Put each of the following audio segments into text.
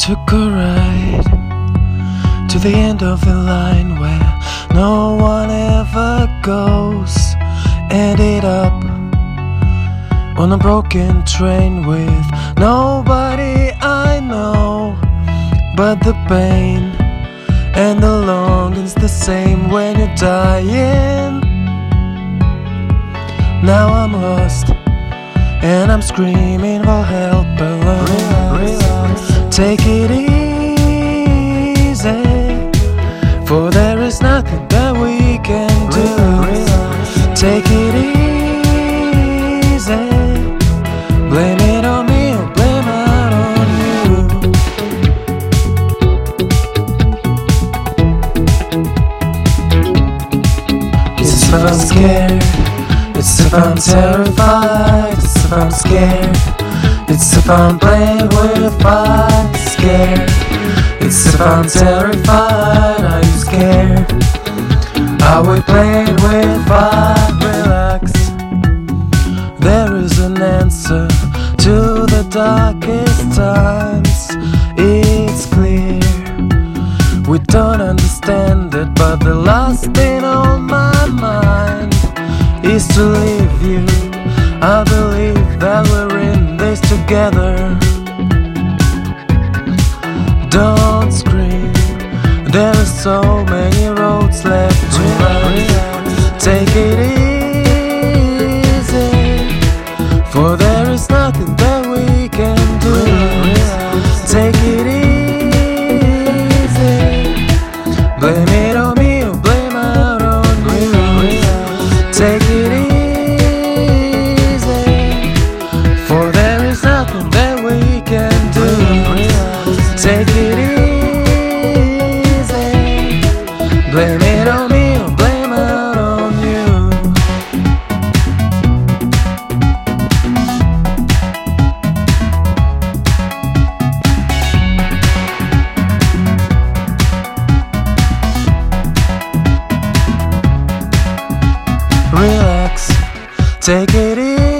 Took a ride to the end of the line where no one ever goes. Ended up on a broken train with nobody I know. But the pain and the longing's the same when you're dying. Now I'm lost and I'm screaming for help alone. Take it easy, for there is nothing that we can do. Take it easy, blame it on me or blame it on you. It's if I'm scared, it's if I'm terrified, it's if I'm scared, it's if I'm playing with fire. Scared, it's if I'm terrified. Are you scared? Are we playing with fire? Relax, there is an answer to the darkest times. It's clear, we don't understand it, but the last thing on my mind is to leave you. I believe that we're in this together. Don't scream, there are so many roads left to run. Take it easy, for there is nothing that we can do. Take it easy, blame it on me or blame out on you. Take it easy, for there is nothing that we can do. Take it easy, blame it on me or blame out on you. Relax, take it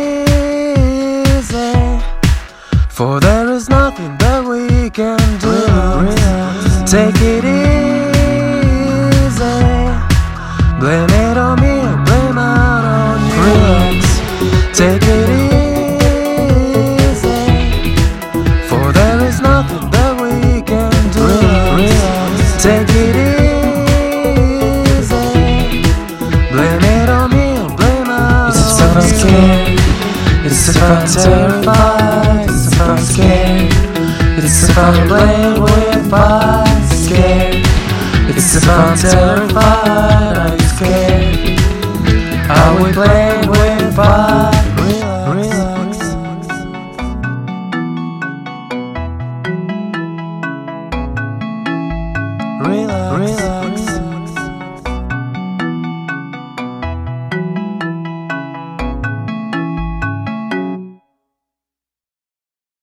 easy, for there is nothing that we can do. Take it easy, blame it on me or blame out on you. Relax, take it easy, for there is nothing that we can do. Take it easy, blame it on me or blame out on you. It's if I'm scared, it's if I'm terrified, it's if I'm scared, it's if I'm playing with fire. Scared, it's if I'm terrified. Are you scared? Are we playing with fire? Relax, relax, relax.